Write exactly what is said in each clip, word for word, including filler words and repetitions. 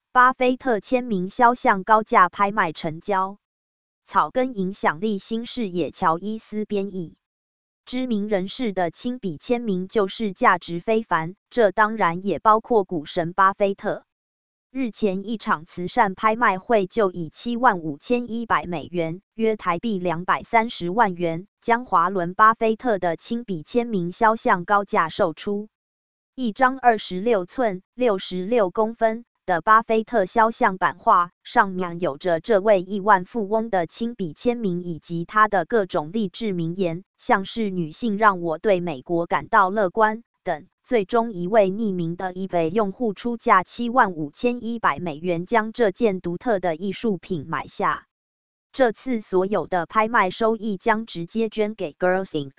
巴菲特签名肖像高价拍卖成交。草根影响力新视野乔伊斯编译。知名人士的亲笔签名就是价值非凡，这当然也包括股神巴菲特。日前一场慈善拍卖会就以七万五千一百美元，约台币两百三十万元，将华伦巴菲特的亲笔签名肖像高价售出。一张二十六寸、六十六公分的巴菲特肖像版画，上面有着这位亿万富翁的亲笔签名以及他的各种励志名言，像是女性让我对美国感到乐观等。最终一位匿名的 eBay 用户出价七万五千一百美元将这件独特的艺术品买下。这次所有的拍卖收益将直接捐给 Girls Incorporated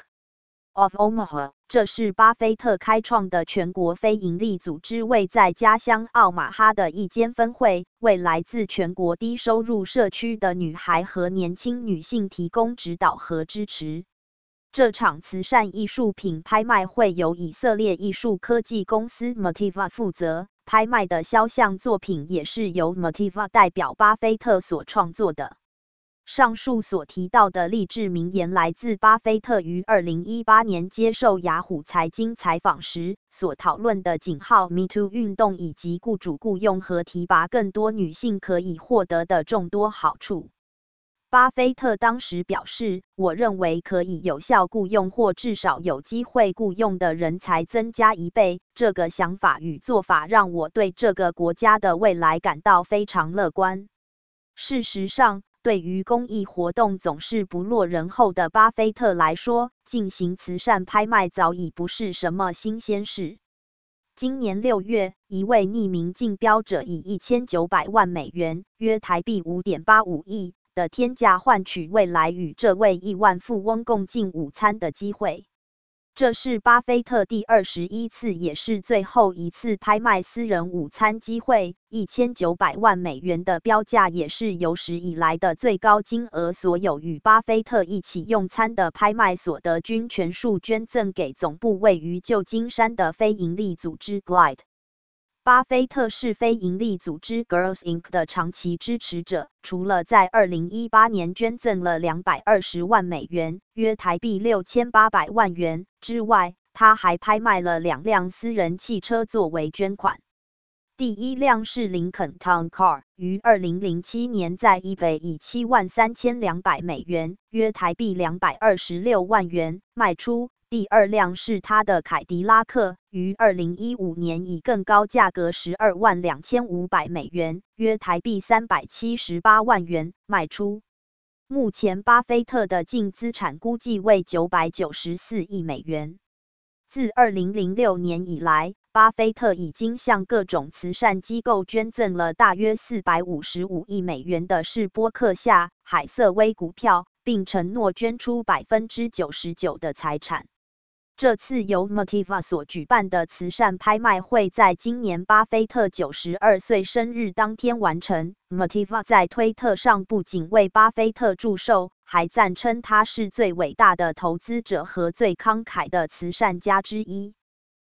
of Omaha， 这是巴菲特开创的全国非营利组织，为在家乡奥马哈的一间分会，为来自全国低收入社区的女孩和年轻女性提供指导和支持。这场慈善艺术品拍卖会由以色列艺术科技公司 Motiva 负责，拍卖的肖像作品也是由 Motiva 代表巴菲特所创作的。上述所提到的励志名言来自巴菲特于二零一八年接受雅虎财经采访时所讨论的井号 Me Too 运动以及雇主雇用和提拔更多女性可以获得的众多好处。巴菲特当时表示，我认为可以有效雇用或至少有机会雇用的人才增加一倍，这个想法与做法让我对这个国家的未来感到非常乐观。事实上，对于公益活动总是不落人后的巴菲特来说，进行慈善拍卖早已不是什么新鲜事。今年六月，一位匿名竞标者以一千九百万美元，约台币 五点八五亿的天价换取未来与这位亿万富翁共进午餐的机会。这是巴菲特第二十一次也是最后一次拍卖私人午餐机会，一千九百万美元的标价也是有史以来的最高金额，所有与巴菲特一起用餐的拍卖所得均全数捐赠给总部位于旧金山的非营利组织 Glide。巴菲特是非营利组织 Girls Incorporated 的长期支持者，除了在二零一八年捐赠了两百二十万美元，约台币六千八百万元之外，他还拍卖了两辆私人汽车作为捐款。第一辆是林肯 Town Car， 于二零零七年在 eBay 以七万三千两百美元，约台币两百二十六万元卖出。第二辆是他的凯迪拉克，于二零一五年以更高价格十二万两千五百美元，约台币三百七十八万元卖出。目前巴菲特的净资产估计为九百九十四亿美元。自二零零六年以来，巴菲特已经向各种慈善机构捐赠了大约四百五十五亿美元的是波克夏、海瑟薇股票，并承诺捐出 百分之九十九 的财产。这次由 Motiva 所举办的慈善拍卖会在今年巴菲特九十二岁生日当天完成。Motiva 在推特上不仅为巴菲特祝寿，还赞称他是最伟大的投资者和最慷慨的慈善家之一。